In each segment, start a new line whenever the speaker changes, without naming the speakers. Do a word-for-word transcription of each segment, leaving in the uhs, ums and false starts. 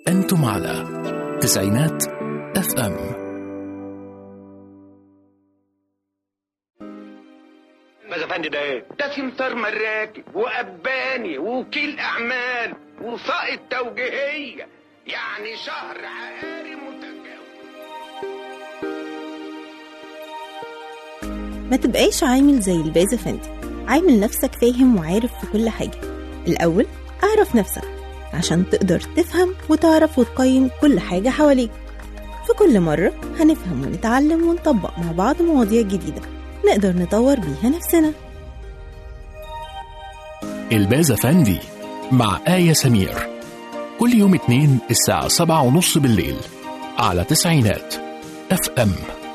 أنتم على تسعينات اف ام.
ماذا فندم ده ايه؟ ده سمسار مراكب وأباني ووكيل أعمال وسائط توجيهية، يعني شهر عقاري متجاوز.
ما تبقاش عامل زي الباز فندي، عامل نفسك فاهم وعارف في كل حاجة. الأول أعرف نفسك عشان تقدر تفهم وتعرف وتقيم كل حاجة حواليك. في كل مرة هنفهم ونتعلم ونطبق مع بعض مواضيع جديدة نقدر نطور بيها نفسنا.
الباز فندي مع آية سمير، كل يوم اثنين الساعة سبعة ونص بالليل على تسعينات اف ام.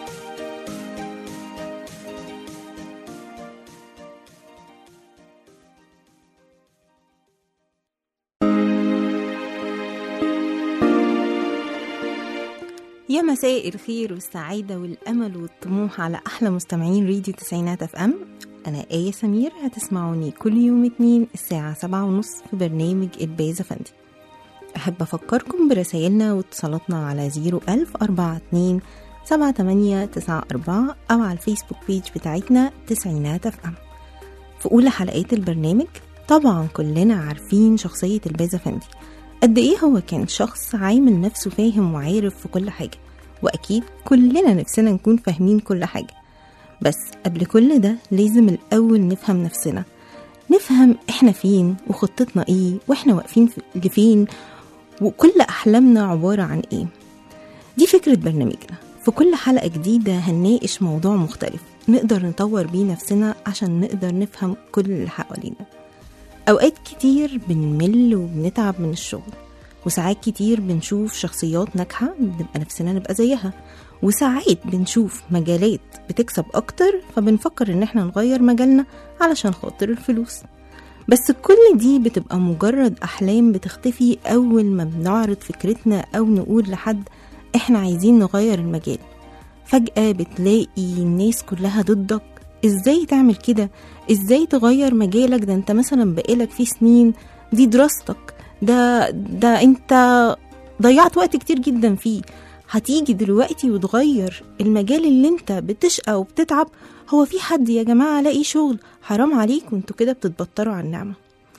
يا مساء الخير والسعادة والأمل والطموح على أحلى مستمعين راديو تسعينات اف ام. أنا آية سمير، هتسمعوني كل يوم اتنين الساعة سبعة ونص في برنامج الباز فندي. أحب أفكركم برسائلنا واتصالاتنا على زيرو ألف أربعة اتنين سبعة تمانية تسعة أربعة أو على الفيسبوك بيج بتاعتنا تسعينات اف ام. في أولى حلقات البرنامج طبعا كلنا عارفين شخصية الباز فندي، قد ايه هو كان شخص عامل نفسه فاهم وعارف في كل حاجة، واكيد كلنا نفسنا نكون فاهمين كل حاجة. بس قبل كل ده لازم الاول نفهم نفسنا، نفهم احنا فين وخطتنا ايه واحنا واقفين لفين وكل احلامنا عبارة عن ايه. دي فكرة برنامجنا. في كل حلقة جديدة هنناقش موضوع مختلف نقدر نطور بيه نفسنا عشان نقدر نفهم كل اللي حوالينا. أوقات كتير بنمل وبنتعب من الشغل، وساعات كتير بنشوف شخصيات ناجحة بنبقى نفسنا نبقى زيها، وساعات بنشوف مجالات بتكسب أكتر فبنفكر إن احنا نغير مجالنا علشان خاطر الفلوس. بس كل دي بتبقى مجرد أحلام بتختفي أول ما بنعرض فكرتنا أو نقول لحد احنا عايزين نغير المجال. فجأة بتلاقي الناس كلها ضدك. ازاي تعمل كده؟ ازاي تغير مجالك؟ ده انت مثلا بقالك فيه سنين، دي دراستك، ده ده انت ضيعت وقت كتير جدا فيه، هتيجي دلوقتي وتغير المجال اللي انت بتشقى وبتتعب؟ هو في حد يا جماعة لاقي شغل؟ حرام عليك، وانتوا كده بتتبطروا عن النعمة.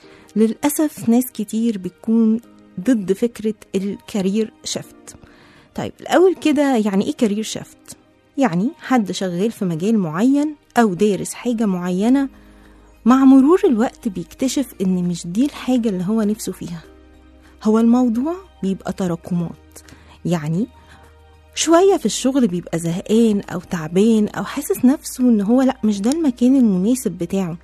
للأسف ناس كتير بتكون ضد فكرة الكارير شفت. طيب الأول كده يعني ايه كارير شفت؟ يعني حد شغال في مجال معين أو دارس حاجة معينة، مع مرور الوقت بيكتشف إن مش دي الحاجة اللي هو نفسه فيها. هو الموضوع بيبقى تراكمات، يعني شوية في الشغل بيبقى زهقان أو تعبان أو حاسس نفسه إن هو لأ مش ده المكان المناسب بتاعه.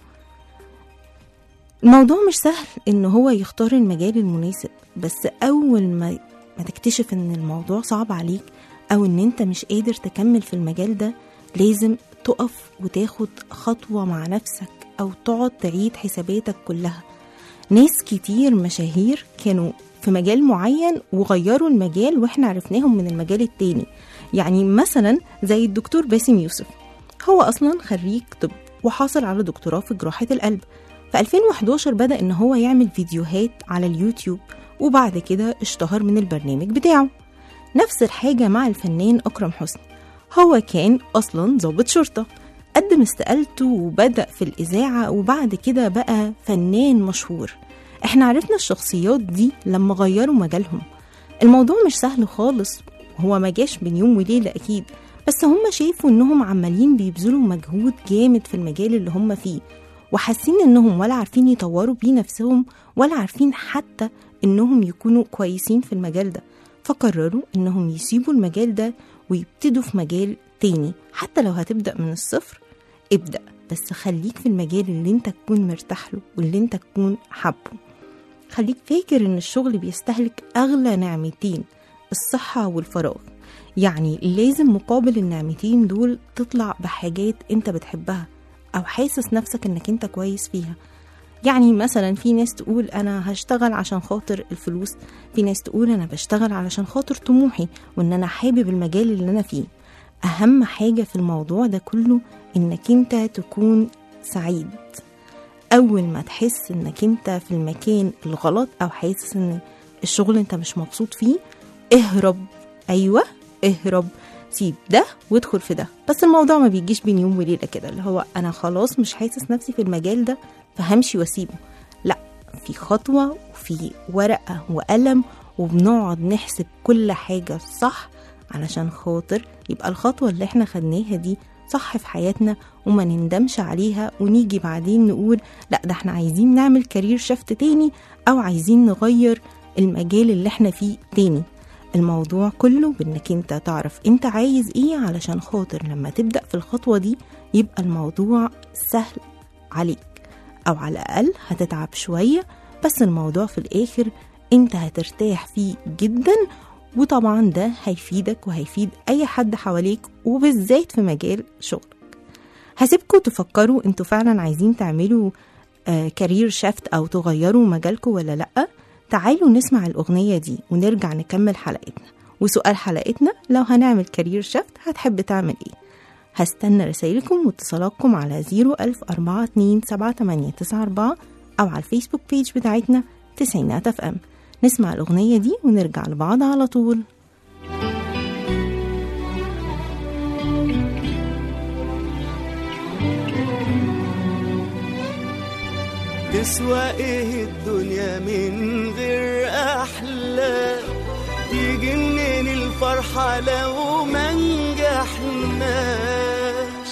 الموضوع مش سهل إن هو يختار المجال المناسب، بس أول ما, ما تكتشف إن الموضوع صعب عليك أو إن أنت مش قادر تكمل في المجال ده، لازم تقف وتاخد خطوة مع نفسك أو تقعد تعيد حساباتك كلها. ناس كتير مشاهير كانوا في مجال معين وغيروا المجال واحنا عرفناهم من المجال التاني. يعني مثلا زي الدكتور باسم يوسف، هو أصلا خريج طب وحاصل على دكتوراه في جراحة القلب. في ألفين وحداشر بدأ إن هو يعمل فيديوهات على اليوتيوب، وبعد كده اشتهر من البرنامج بتاعه. نفس الحاجة مع الفنان أكرم حسني، هو كان أصلا ضابط شرطة، قدم استقالته وبدأ في الإذاعة وبعد كده بقى فنان مشهور. احنا عرفنا الشخصيات دي لما غيروا مجالهم. الموضوع مش سهل خالص، هو ما جاش بين يوم وليلة أكيد، بس هم شايفوا إنهم عمالين بيبذلوا مجهود جامد في المجال اللي هم فيه، وحاسين إنهم ولا عارفين يطوروا بيه نفسهم ولا عارفين حتى إنهم يكونوا كويسين في المجال ده، فقرروا إنهم يسيبوا المجال ده ويبتدوا في مجال تاني. حتى لو هتبدأ من الصفر ابدأ، بس خليك في المجال اللي انت تكون مرتاح له واللي انت تكون حبه. خليك فاكر ان الشغل بيستهلك اغلى نعمتين، الصحة والفراغ. يعني لازم مقابل النعمتين دول تطلع بحاجات انت بتحبها او حاسس نفسك انك انت كويس فيها. يعني مثلا في ناس تقول انا هشتغل عشان خاطر الفلوس، في ناس تقول انا بشتغل علشان خاطر طموحي وان انا حابب المجال اللي انا فيه. اهم حاجة في الموضوع ده كله انك انت تكون سعيد. اول ما تحس انك انت في المكان الغلط او حاسس ان الشغل انت مش مبسوط فيه، اهرب. ايوه اهرب، سيب ده وادخل في ده. بس الموضوع ما بيجيش بين يوم وليله كده، اللي هو انا خلاص مش حاسس نفسي في المجال ده فهمشي واسيبه. لا، في خطوه وفي ورقه وقلم، وبنقعد نحسب كل حاجه صح علشان خاطر يبقى الخطوه اللي احنا خدناها دي صح في حياتنا، وما نندمش عليها ونيجي بعدين نقول لا ده احنا عايزين نعمل كارير شفت تاني، او عايزين نغير المجال اللي احنا فيه تاني. الموضوع كله بانك انت تعرف انت عايز ايه، علشان خاطر لما تبدأ في الخطوة دي يبقى الموضوع سهل عليك، او على الاقل هتتعب شوية بس الموضوع في الاخر انت هترتاح فيه جدا. وطبعا ده هيفيدك وهيفيد اي حد حواليك، وبالذات في مجال شغلك. هسيبكم تفكروا انتوا فعلا عايزين تعملوا آه كارير شفت او تغيروا مجالكم ولا لأ. تعالوا نسمع الأغنية دي ونرجع نكمل حلقتنا. وسؤال حلقتنا، لو هنعمل كارير شفت هتحب تعمل ايه؟ هستنى رسائلكم واتصالاتكم على زيرو ألف أربعة اتنين سبعة تمانية تسعة أربعة أو على الفيسبوك بيج بتاعتنا تسعينات اف ام. نسمع الأغنية دي ونرجع لبعض على طول.
تسوى ايه الدنيا من غير احلام؟ تيجي منين الفرحة لو ما نجحناش؟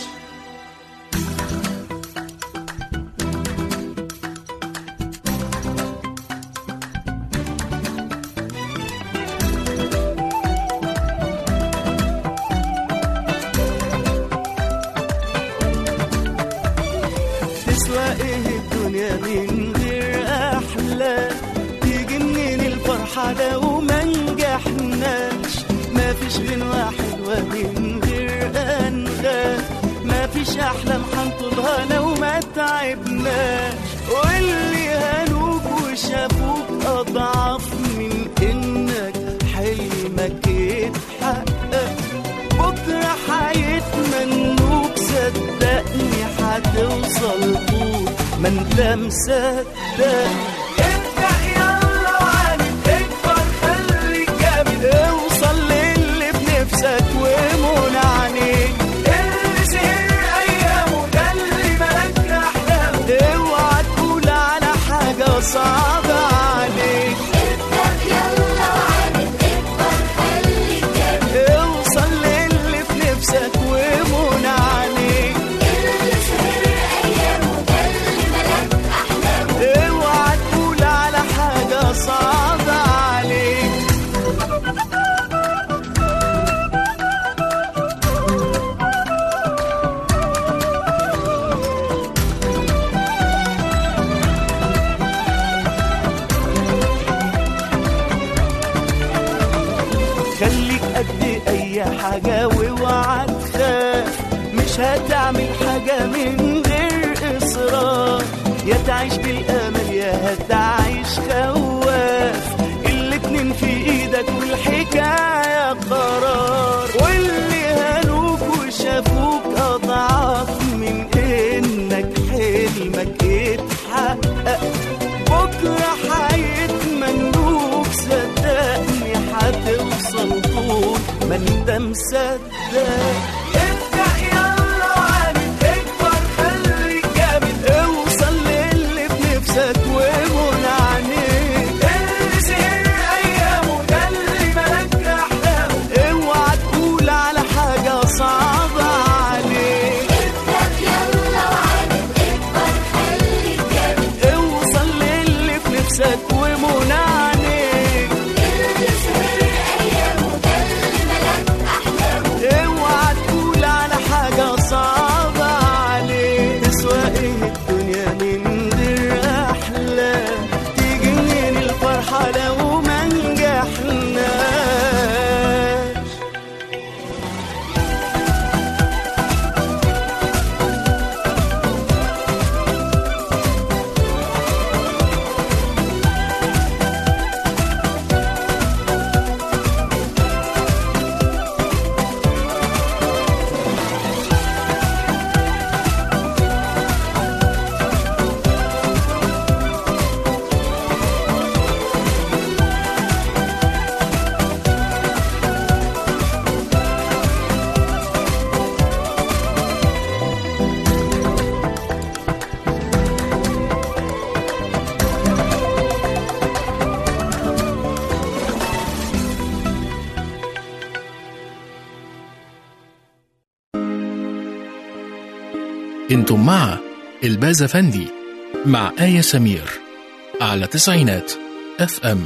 تسوى ايه الدنيا من غير احلام؟ تيجي منين الفرحة لو ما نجحناش؟ ما فيش غنوة حلوة من غير انغام، ما فيش احلام حنطولها لو ما تعبناش. واللي هانوك وشافوك اضعف من انك حلمك يتحقق. بكرة حيتمنوك صدقني هتوصل طول ما انت مصدق. ابدأ يلا وعاند اكبر خليك جامد، اوصل للي بنفسك ومنى عينيك. اللي سهر ايامه ده اللي ملك احلامه، اوعى تقول على حاجة صعبة عليك.
ابدأ يلا وعاند اكبر خليك جامد،
اوصل للي بنفسك ومنى عينيك.
اللي سهر ايامه ده اللي ملك احلامه،
اوعى تقول على حاجة صعبة عليك. خليك قد اي حاجة واوعى تخاف، مش هتعمل حاجة من غير اصرار. يا تعيش بالامل يا هتعيش خواف، الاتنين في ايدك والحكاية قرار. واللي هانوك وشافوك اضعف من انك حلمك يتحقق. بكرة حيتمنوك صدقني هتوصل طول ما انت مصدق. ابدأ يلا وعاند اكبر خليك جامد، اوصل للي بنفسك ومنى عينيك. اللي سهر ايامه ده اللي ملك احلامه، اوعى تقول على حاجة صعبة عليك.
ابدأ يلا وعاند اكبر خليك جامد،
اوصل للي بنفسك ومنى عينيك.
اللي سهر ايامه ده اللي ملك احلامه،
اوعى تقول على حاجة صعبة عليك. تسوى ايه الدنيا من غير احلام؟ تيجي منين الفرحة لو ما نجحناش؟
انتم مع الباز أفندي مع آية سمير على تسعينات اف ام.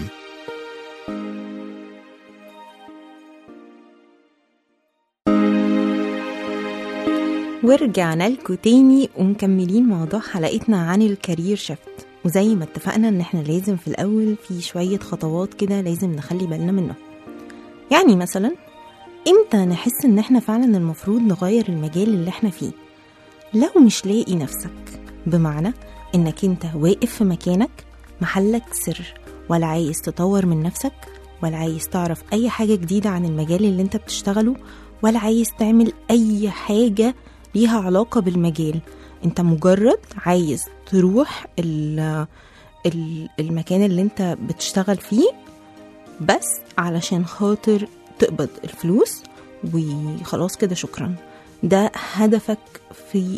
ورجعنا لكم تاني ومكملين موضوع حلقتنا عن الكارير شيفت. وزي ما اتفقنا ان احنا لازم في الاول في شوية خطوات كده لازم نخلي بالنا منه. يعني مثلا امتى نحس ان احنا فعلا المفروض نغير المجال اللي احنا فيه؟ لو مش لاقي نفسك، بمعنى انك انت واقف في مكانك محلك سر، ولا عايز تطور من نفسك، ولا عايز تعرف اي حاجة جديدة عن المجال اللي انت بتشتغله، ولا عايز تعمل اي حاجة ليها علاقة بالمجال. انت مجرد عايز تروح المكان اللي انت بتشتغل فيه بس علشان خاطر تقبض الفلوس وخلاص كده شكرا. ده هدفك في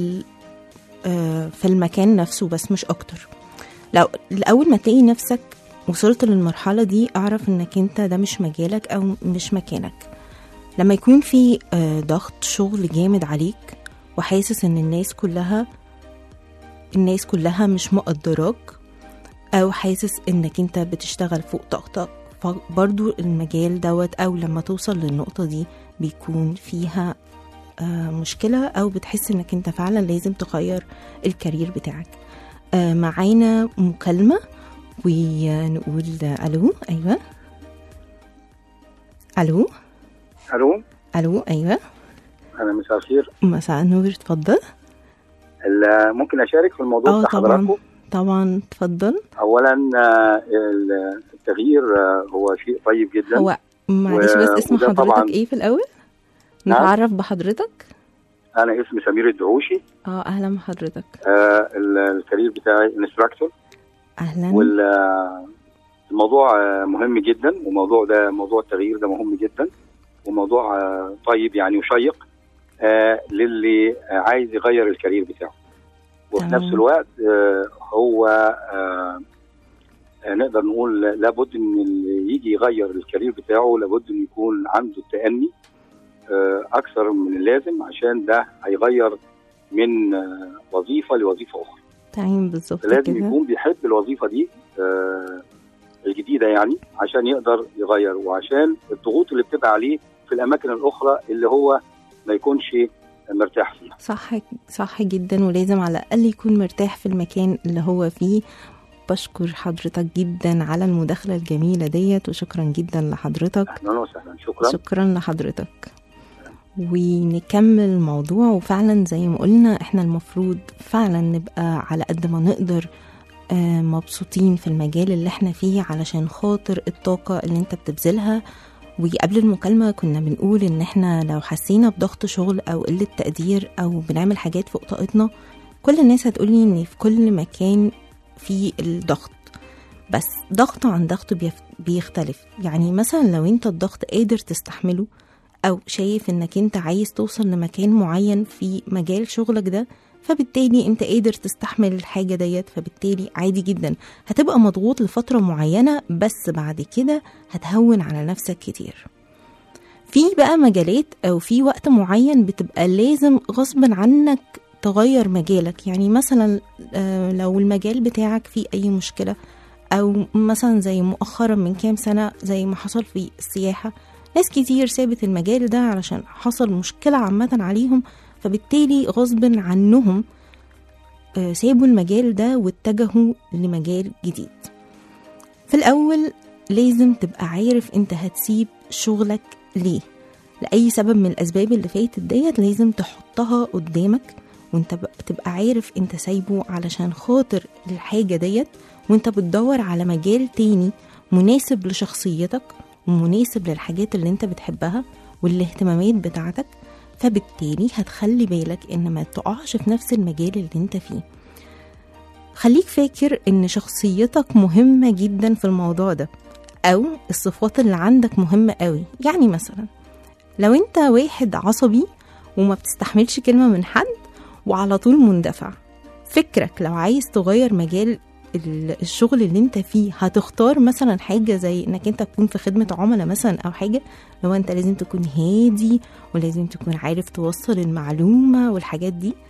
في المكان نفسه بس مش اكتر. لو الاول ما تلاقي نفسك وصلت للمرحلة دي، اعرف انك انت ده مش مجالك او مش مكانك. لما يكون في ضغط شغل جامد عليك وحاسس ان الناس كلها الناس كلها مش مقدراك، او حاسس انك انت بتشتغل فوق طاقتك، فبرضو المجال دوت او لما توصل للنقطة دي بيكون فيها مشكلة، او بتحس انك انت فعلا لازم تغير الكارير بتاعك. معانا مكالمة ونقول الو. ايوه الو
الو
الو ايوه
انا مساء الخير.
مساء النور، اتفضل.
ممكن اشارك في الموضوع بتاع حضراتكم؟
طبعا اتفضل.
اولا التغيير هو شيء طيب جدا.
هو معلش بس اسم حضرتك ايه في الاول؟ نتعرف بحضرتك.
انا اسمي سمير الدعوشي.
اه اهلا بحضرتك.
آه الكارير بتاعي انستراكتور.
اهلا.
والموضوع مهم جدا، وموضوع ده موضوع التغيير ده مهم جدا، وموضوع طيب يعني وشيق آه للي عايز يغير الكارير بتاعه. وفي نفس الوقت آه هو آه نقدر نقول لابد ان اللي يجي يغير الكارير بتاعه لابد ان يكون عنده التأني آه اكثر من اللازم، عشان ده هيغير من آه وظيفة لوظيفة اخرى.
تمام بالظبط.
لازم يكون بيحب الوظيفة دي آه الجديدة يعني، عشان يقدر يغير، وعشان الضغوط اللي بتبقى عليه في الاماكن الاخرى اللي هو ما يكونش مرتاح فيها.
صح صح جدا، ولازم على الاقل يكون مرتاح في المكان اللي هو فيه. بشكر حضرتك جدا على المداخله الجميله ديت، وشكرا جدا لحضرتك.
اهلا وسهلا. شكرا
شكرا لحضرتك. ونكمل الموضوع. وفعلا زي ما قلنا احنا المفروض فعلا نبقى على قد ما نقدر مبسوطين في المجال اللي احنا فيه، علشان خاطر الطاقه اللي انت بتبذلها. وقبل المكالمة كنا بنقول ان احنا لو حسينا بضغط شغل او قلة تقدير او بنعمل حاجات فوق طاقتنا، كل الناس هتقولي ان في كل مكان في الضغط، بس ضغط عن ضغط بيختلف. يعني مثلا لو انت الضغط قادر تستحمله، او شايف انك انت عايز توصل لمكان معين في مجال شغلك ده، فبالتالي انت قادر تستحمل الحاجة ديت، فبالتالي عادي جدا هتبقى مضغوط لفترة معينة، بس بعد كده هتهون على نفسك كتير. في بقى مجالات او في وقت معين بتبقى لازم غصب عنك تغير مجالك. يعني مثلا لو المجال بتاعك فيه اي مشكلة، او مثلا زي مؤخرا من كام سنة زي ما حصل في السياحة، ناس كتير سابت المجال ده علشان حصل مشكلة عامة عليهم، فبالتالي غصب عنهم سابوا المجال ده واتجهوا لمجال جديد. في الأول لازم تبقى عارف انت هتسيب شغلك ليه، لأي سبب من الأسباب اللي فاتت ديت لازم تحطها قدامك، وانت تبقى عارف انت سايبه علشان خاطر الحاجة ديت، وانت بتدور على مجال تاني مناسب لشخصيتك ومناسب للحاجات اللي انت بتحبها والاهتمامات بتاعتك. فبالتالي هتخلي بالك ان ما تقعش في نفس المجال اللي انت فيه. خليك فاكر ان شخصيتك مهمة جدا في الموضوع ده، او الصفات اللي عندك مهمة قوي. يعني مثلا لو انت واحد عصبي وما بتستحملش كلمة من حد وعلى طول مندفع، فكرك لو عايز تغير مجال الشغل اللي انت فيه هتختار مثلا حاجة زي انك انت تكون في خدمة عملاء مثلا، او حاجة لو انت لازم تكون هادي ولازم تكون عارف توصل المعلومة والحاجات دي؟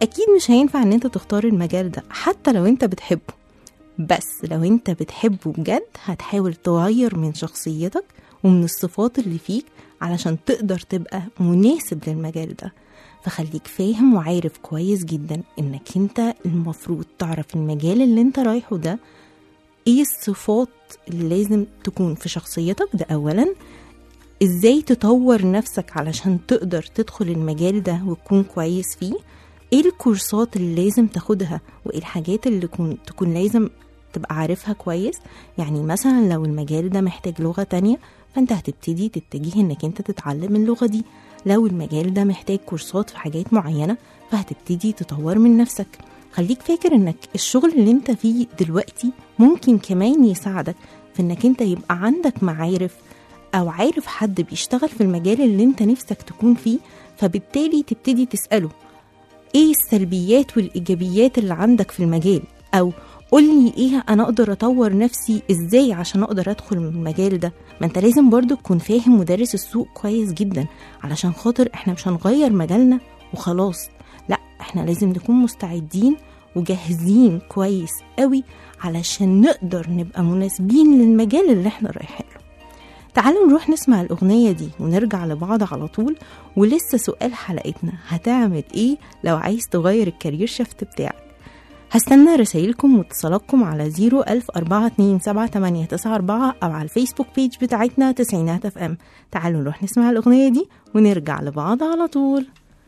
اكيد مش هينفع ان انت تختار المجال ده حتى لو انت بتحبه، بس لو انت بتحبه بجد هتحاول تغير من شخصيتك ومن الصفات اللي فيك علشان تقدر تبقى مناسب للمجال ده. فخليك فاهم وعارف كويس جدا انك انت المفروض تعرف المجال اللي انت رايحه ده ايه الصفات اللي لازم تكون في شخصيتك، ده اولا. ازاي تطور نفسك علشان تقدر تدخل المجال ده وتكون كويس فيه، ايه الكورسات اللي لازم تاخدها وايه الحاجات اللي تكون, تكون لازم تبقى عارفها كويس. يعني مثلا لو المجال ده محتاج لغة تانية فانت هتبتدي تتجه انك انت تتعلم اللغة دي. لو المجال ده محتاج كورسات في حاجات معينة فهتبتدي تطور من نفسك. خليك فاكر انك الشغل اللي انت فيه دلوقتي ممكن كمان يساعدك في انك انت يبقى عندك معارف او عارف حد بيشتغل في المجال اللي انت نفسك تكون فيه، فبالتالي تبتدي تسأله ايه السلبيات والايجابيات اللي عندك في المجال، او قولي ايه انا اقدر اطور نفسي ازاي عشان اقدر ادخل من المجال ده. ما انت لازم برضو تكون فاهم ودارس السوق كويس جدا علشان خاطر احنا مش هنغير مجالنا وخلاص، لا احنا لازم نكون مستعدين وجاهزين كويس قوي علشان نقدر نبقى مناسبين للمجال اللي احنا رايحين له. تعالوا نروح نسمع الأغنية دي ونرجع لبعض على طول. ولسه سؤال حلقتنا، هتعمل ايه لو عايز تغير الكارير شفت بتاعك؟ هستنى رسائلكم واتصالاتكم على زيرو ألف أربعة اتنين سبعة تمانية تسعة أربعة أو على الفيسبوك بيج بتاعتنا تسعينات اف ام. تعالوا نروح نسمع الأغنية دي ونرجع لبعض على طول.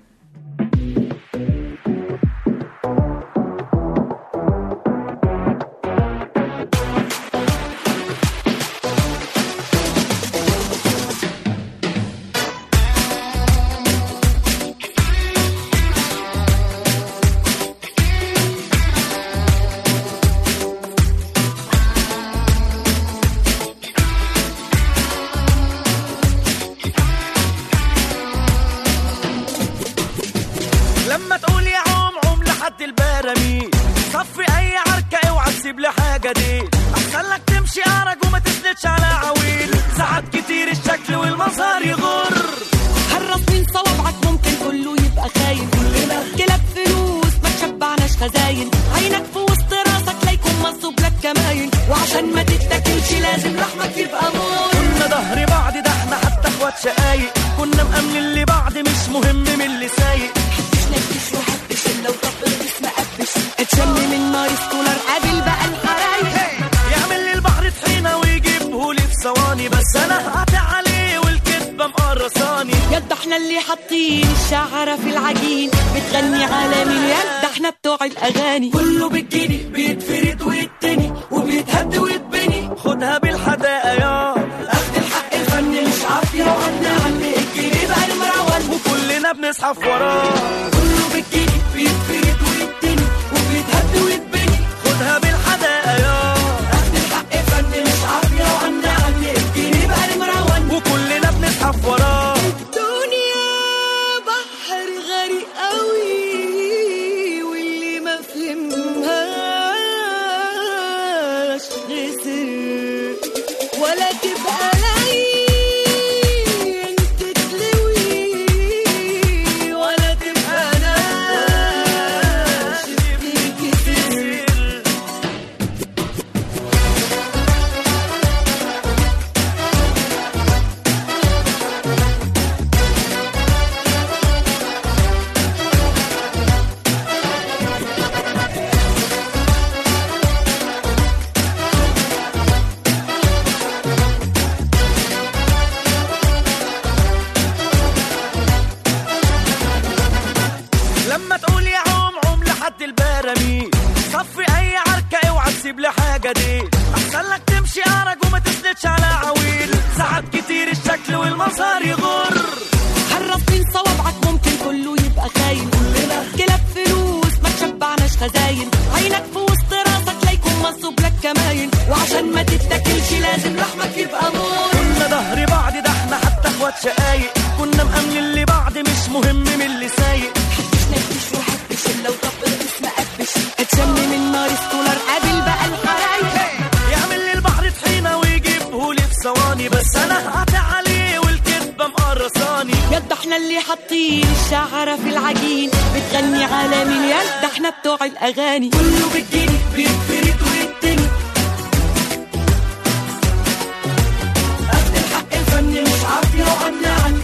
كله بالجني بيتفرد ويتني وبيتهد ويتبني، خدها بالحداقة يا اخد الحق الفني مش عافية وعنا علي الجني بقى المروان وكلنا بنزحف وراه. كله بالجني بيتفرد ويتني وبيتهد ويتبني، خدها بالحداقة يا اخد الحق الفني مش عافية وعنا علي الجني بقى المروان وكلنا بنزحف وراه. الدنيا بحر غريق قوي ولا تبقى لين تتلوي ولا تبقى ناشف تتكسر. احسن لك تمشي ارج وما تسندش على عويل، ساعات كتير الشكل والمظهر يغر. حرص بين صوابعك ممكن كله يبقى خاين، كلنا كلاب فلوس ما تشبعناش خزاين، عينك في وسط راسك لا يكون منصوب لك كماين، وعشان ما تتاكلش لازم لحمك يبقى مور. كنا ظهر بعض ده احنا حتى اخوات شقايق، كنا مأمنين لبعض مش مهم من اللي سايق. حدش نكش وحدش الا وطب الاسم قبش، اتشم من نار ستولر قابل بقى الحرايق. يعمل لي البحر طحينه ويجيبه لي في ثواني، بس انا هقطع عليه والكذبه مقرصاني. يد احنا يلي حاطين الشعرة في العجين بتغني على مليان، ده احنا بتوع الأغاني كله بالجني بيتفرد ويتني. أخد الحق الفني مش عافية وعنعني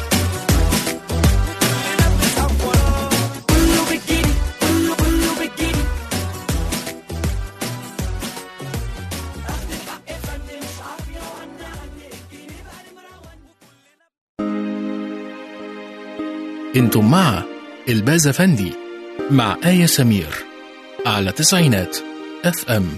كله بالجني كله كله بالجني. أخد الحق الفني مش عافية وعنعني الجني بقى المروان.
انتم مع البازا فندي مع آية سمير على تسعينات اف ام.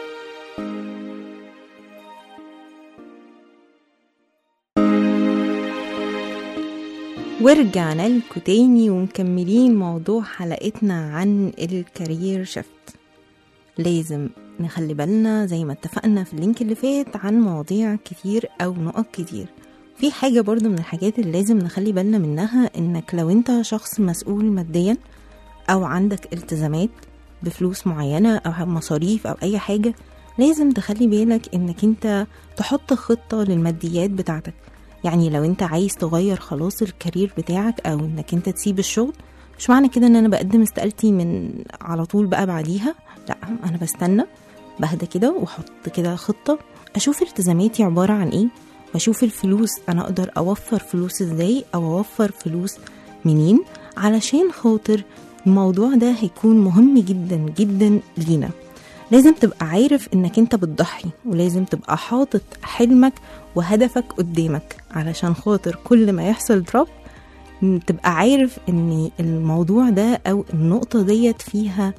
ورجعنا لكم تاني ومكملين موضوع حلقتنا عن الكارير شيفت. لازم نخلي بالنا زي ما اتفقنا في اللينك اللي فات عن مواضيع كتير او نقط كتير. في حاجة برضو من الحاجات اللي لازم نخلي بالنا منها، انك لو انت شخص مسؤول ماديا او عندك التزامات بفلوس معينة او مصاريف او اي حاجة، لازم تخلي بالك انك انت تحط خطة للماديات بتاعتك. يعني لو انت عايز تغير خلاص الكارير بتاعك او انك انت تسيب الشغل، مش معنى كده ان انا بقدم استقالتي من على طول بقى بعديها، لا، انا بستنى بهدى كده واحط كده خطة، اشوف التزاماتي عبارة عن ايه، واشوف الفلوس انا اقدر اوفر فلوس ازاي او اوفر فلوس منين، علشان خاطر الموضوع ده هيكون مهم جدا جدا لينا. لازم تبقى عارف انك انت بتضحي، ولازم تبقى حاطط حلمك وهدفك قدامك، علشان خاطر كل ما يحصل دروب تبقى عارف ان الموضوع ده او النقطة ديت فيها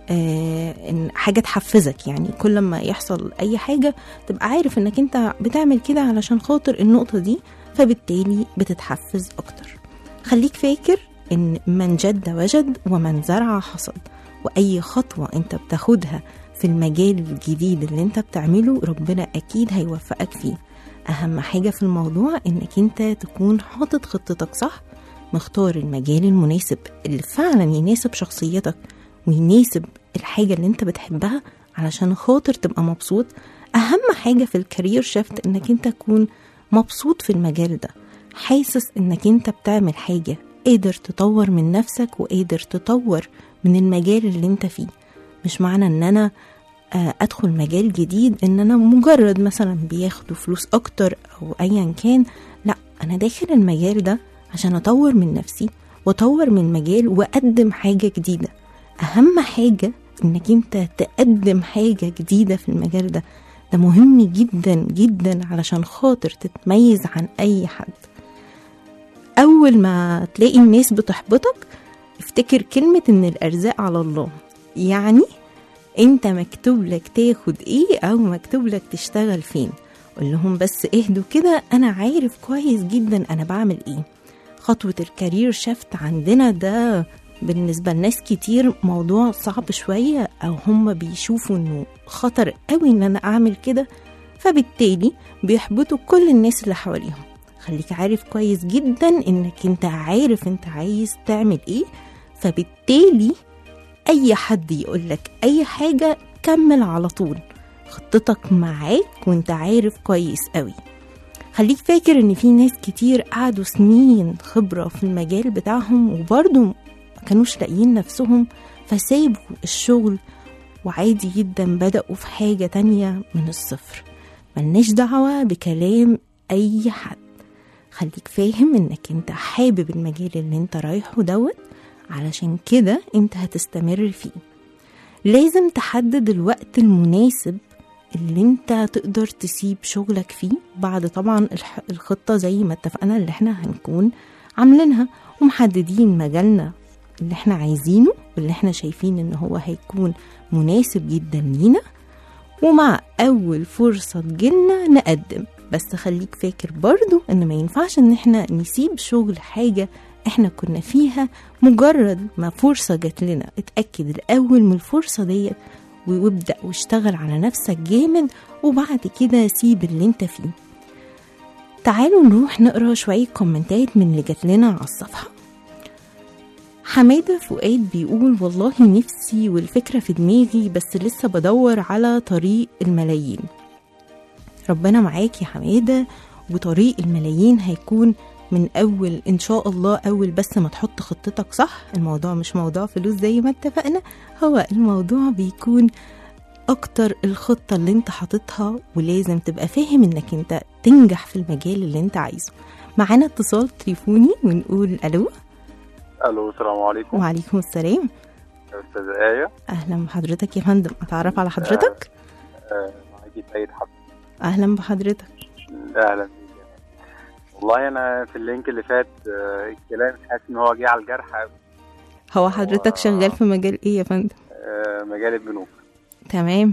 آه إن حاجة تحفزك. يعني كل ما يحصل اي حاجة تبقى عارف انك انت بتعمل كده علشان خاطر النقطة دي، فبالتالي بتتحفز اكتر. خليك فاكر ان من جد وجد ومن زرع حصد، واي خطوة انت بتاخدها في المجال الجديد اللي انت بتعمله ربنا اكيد هيوفقك فيه. اهم حاجة في الموضوع انك انت تكون حاطط خطتك صح، مختار المجال المناسب اللي فعلا يناسب شخصيتك ويناسب الحاجة اللي انت بتحبها علشان خاطر تبقى مبسوط. اهم حاجة في الكارير شيفت انك انت تكون مبسوط في المجال ده، حاسس انك انت بتعمل حاجة قادر تطور من نفسك وقادر تطور من المجال اللي انت فيه. مش معنى ان انا ادخل مجال جديد ان انا مجرد مثلا بياخدوا فلوس اكتر او ايا كان، لا، انا داخل المجال ده عشان اطور من نفسي واطور من المجال واقدم حاجة جديدة. اهم حاجة انك انت تقدم حاجة جديدة في المجال ده، ده مهم جدا جدا علشان خاطر تتميز عن اي حد. اول ما تلاقي الناس بتحبطك افتكر كلمة ان الارزاق على الله. يعني انت مكتوب لك تاخد ايه او مكتوب لك تشتغل فين. قول لهم بس اهدوا كده، انا عارف كويس جدا انا بعمل ايه. خطوة الكارير شيفت عندنا ده بالنسبة لناس كتير موضوع صعب شوية، او هم بيشوفوا انه خطر قوي ان انا اعمل كده، فبالتالي بيحبطوا كل الناس اللي حواليهم. خليك عارف كويس جدا انك انت عارف انت عايز تعمل ايه، فبالتالي اي حد يقولك اي حاجة كمل على طول، خطتك معاك وانت عارف كويس قوي. خليك فاكر ان في ناس كتير قعدوا سنين خبرة في المجال بتاعهم وبرضو ما كانوش لاقيين نفسهم، فسابوا الشغل وعادي جدا بدأوا في حاجة تانية من الصفر. ملناش دعوة بكلام اي حد، خليك فاهم انك انت حابب المجال اللي انت رايحه دوت، علشان كده انت هتستمر فيه. لازم تحدد الوقت المناسب اللي انت تقدر تسيب شغلك فيه، بعد طبعا الخطة زي ما اتفقنا اللي احنا هنكون عاملينها ومحددين مجالنا اللي احنا عايزينه واللي احنا شايفين ان هو هيكون مناسب جدا لينا، ومع اول فرصة تجيلنا نقدم. بس خليك فاكر برضو ان ما ينفعش ان احنا نسيب شغل حاجة احنا كنا فيها مجرد ما فرصة جات لنا. اتأكد الاول من الفرصة دي وابدأ واشتغل على نفسك جامد، وبعد كده سيب اللي انت فيه. تعالوا نروح نقرأ شوية كومنتات من اللي جات لنا على الصفحة. حمادة فؤاد بيقول والله نفسي والفكرة في دماغي بس لسه بدور على طريق الملايين. ربنا معاك يا حمادة، وطريق الملايين هيكون من أول إن شاء الله، أول بس ما تحط خطتك صح. الموضوع مش موضوع فلوس زي ما اتفقنا، هو الموضوع بيكون أكتر الخطة اللي انت حاططها، ولازم تبقى فاهم انك انت تنجح في المجال اللي انت عايزه. معانا اتصال تليفوني ونقول ألو.
الو السلام عليكم.
وعليكم السلام.
استاذ آية.
اهلا بحضرتك يا فندم، اتعرف على حضرتك.
آه، آه، معاكي سيد حبيب.
اهلا بحضرتك.
اهلا بيك. والله انا في اللينك اللي فات آه، الكلام حاسس ان هو جه على الجرح قوي.
هو حضرتك شغال في مجال ايه يا فندم؟
آه، مجال البنوك.
تمام.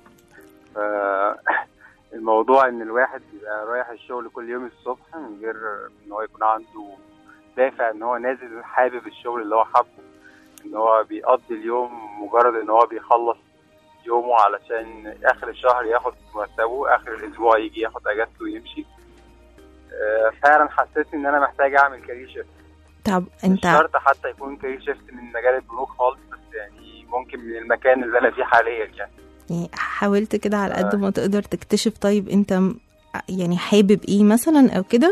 الموضوع ان الواحد بيبقى رايح الشغل كل يوم الصبح من غير ان هو يكون عنده دافع ان هو نازل حابب الشغل اللي هو حابه، ان هو بيقضي اليوم مجرد ان هو بيخلص يومه علشان اخر الشهر ياخد مرتبه، اخر الاسبوع يجي ياخد اجازته ويمشي. آه، فعلا حسيت ان انا محتاج اعمل كارير شيفت.
طب انت
مش شرط حتى يكون كارير شيفت من مجال البنوك خالص، بس يعني ممكن من المكان اللي انا فيه حاليا يعني.
يعني حاولت كده على قد ما تقدر تكتشف طيب انت م- يعني حابب ايه مثلا او كده؟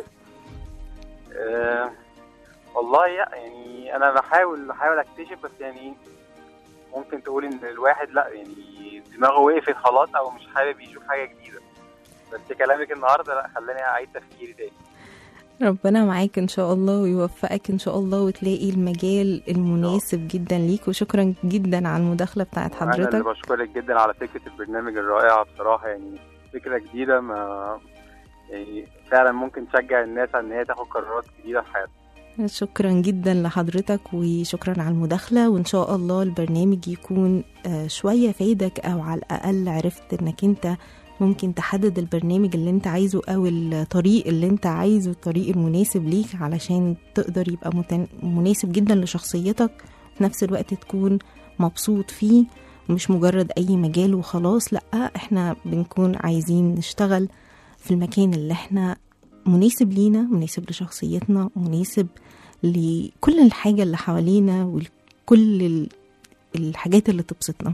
أه والله يعني انا بحاول بحاول اكتشف، بس يعني ممكن تقول ان الواحد لا يعني دماغه وقفت خلاص او مش حابب يشوف حاجه جديده. بس كلامك النهارده لا خلاني اعيد تفكيري تاني.
ربنا معاك ان شاء الله ويوفقك ان شاء الله وتلاقي المجال المناسب جدا ليك. وشكرا جدا على المداخله بتاعت حضرتك.
انا اللي بشكرك جدا على فكره البرنامج الرائعه بصراحه، يعني فكره جديده ما يعني فعلا ممكن تشجع الناس ان هي تاخد قرارات جديده في حياتها.
شكرا جدا لحضرتك وشكرا على المداخله، وان شاء الله البرنامج يكون شويه فايدك او على الاقل عرفت انك انت ممكن تحدد البرنامج اللي انت عايزه او الطريق اللي انت عايزه، الطريق المناسب ليك علشان تقدر يبقى متن... مناسب جدا لشخصيتك، في نفس الوقت تكون مبسوط فيه، مش مجرد اي مجال وخلاص. لا، احنا بنكون عايزين نشتغل في المكان اللي احنا مناسب لينا، مناسب لشخصيتنا، مناسب لكل الحاجة اللي حوالينا وكل الحاجات اللي تبسطنا.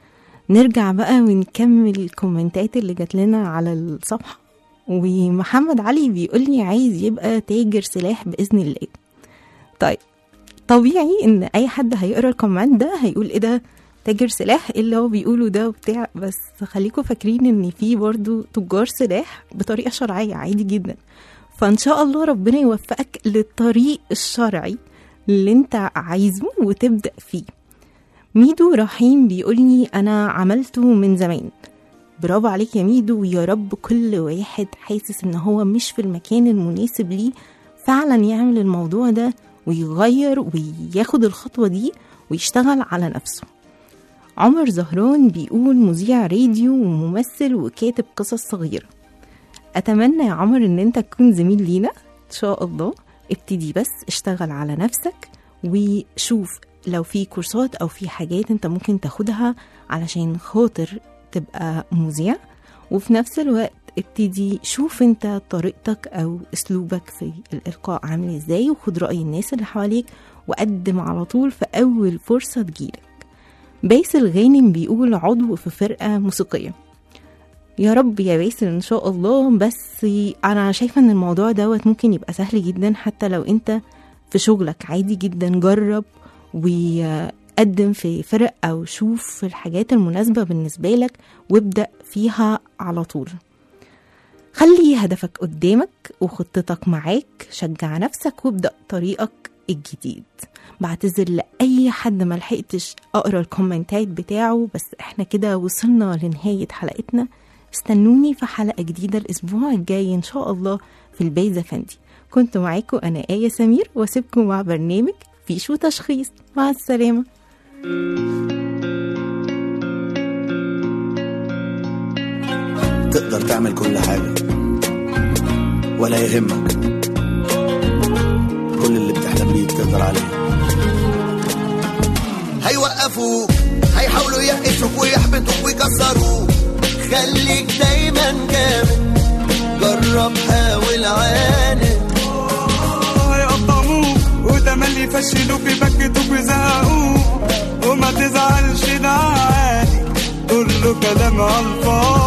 نرجع بقى ونكمل الكومنتات اللي جات لنا على الصفحة. ومحمد علي بيقول لي عايز يبقى تاجر سلاح بإذن الله. طيب طبيعي ان اي حد هيقرا الكومنت ده هيقول ايه ده تاجر سلاح، ايه اللي هو بيقوله ده وبتاع، بس خليكم فاكرين ان في برضو تجار سلاح بطريقة شرعية عادي جدا. فان شاء الله ربنا يوفقك للطريق الشرعي اللي انت عايزه وتبدأ فيه. ميدو رحيم بيقولني أنا عملته من زمان. برافو عليك يا ميدو، ويا رب كل واحد حاسس إن هو مش في المكان المناسب ليه فعلا يعمل الموضوع ده ويغير وياخد الخطوة دي ويشتغل على نفسه. عمر زهران بيقول مذيع راديو وممثل وكاتب قصص صغيرة. أتمنى يا عمر إن أنت تكون زميل لينا إن شاء الله. ابتدي بس اشتغل على نفسك وشوف لو في كورسات أو في حاجات أنت ممكن تاخدها علشان خاطر تبقى مذيع، وفي نفس الوقت ابتدي شوف أنت طريقتك أو أسلوبك في الإلقاء عامل إزاي، وخد رأي الناس اللي حواليك وقدم على طول في أول فرصة تجيلك. باسل غانم بيقول عضو في فرقة موسيقية. يا رب يا باسل إن شاء الله. بس أنا شايفة أن الموضوع دوت ممكن يبقى سهل جدا حتى لو أنت في شغلك عادي جدا. جرب وقدم في فرق أو شوف الحاجات المناسبة بالنسبة لك وابدأ فيها على طول. خلي هدفك قدامك وخطتك معاك، شجع نفسك وابدأ طريقك الجديد. بعتذر لأي حد ما لحقتش أقرأ الكومنتات بتاعه، بس احنا كده وصلنا لنهاية حلقتنا. استنوني في حلقة جديدة الأسبوع الجاي إن شاء الله في البيت أفندي. كنت معاكم أنا آية سمير، واسيبكم مع برنامج في شو تشخيص. مع السلامة.
تقدر تعمل كل حاجة ولا يهمك، كل اللي بتحلم بيه تقدر عليه.
هيوقفوك، هيحاولوا يقفوك ويحبطوك ويكسروك، خليك دايما جامد، جرب حاول عاند.
هيقطعوك وتملي يفشلوك يبكتوك ويزهقوك، وما تزعلش ده عادي، كله كلام على الفاضي.